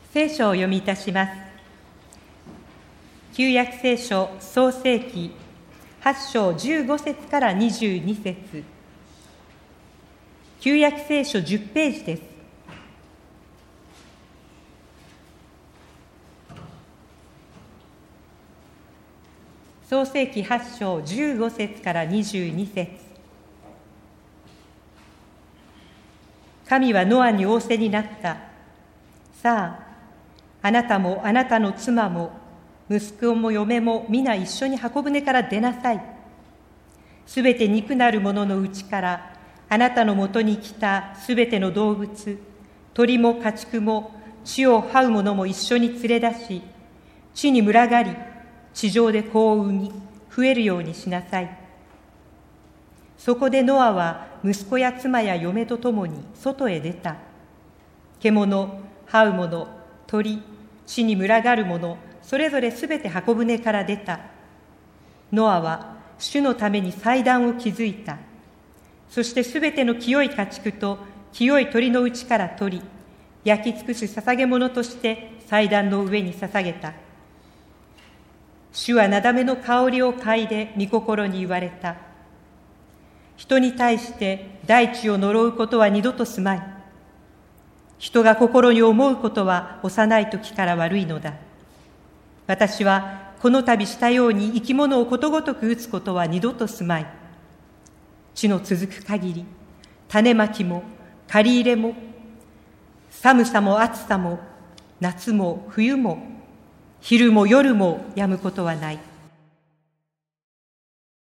聖書をお読みいたします。旧約聖書創世記8章15節から22節。旧約聖書10ページです。創世記8章15節から22節。神はノアに仰せになった。さあ、あなたもあなたの妻も息子も嫁も皆一緒に箱舟から出なさい。すべて肉なるもののうちからあなたのもとに来たすべての動物、鳥も家畜も地を這う者も一緒に連れ出し、地に群がり、地上で子を産み、増えるようにしなさい。そこでノアは息子や妻や嫁と共に外へ出た。獣、這う者、鳥、地に群がる者、それぞれすべて箱舟から出た。ノアは主のために祭壇を築いた。そしてすべての清い家畜と清い鳥のうちから取り、焼き尽くす捧げ物として祭壇の上に捧げた。主はなだめの香りを嗅いで御心に言われた。人に対して大地を呪うことは二度とすまい。人が心に思うことは幼い時から悪いのだ。私はこの度したように生き物をことごとく打つことは二度とすまい。地の続く限り、種まきも刈り入れも、寒さも暑さも、夏も冬も、昼も夜もやむことはない。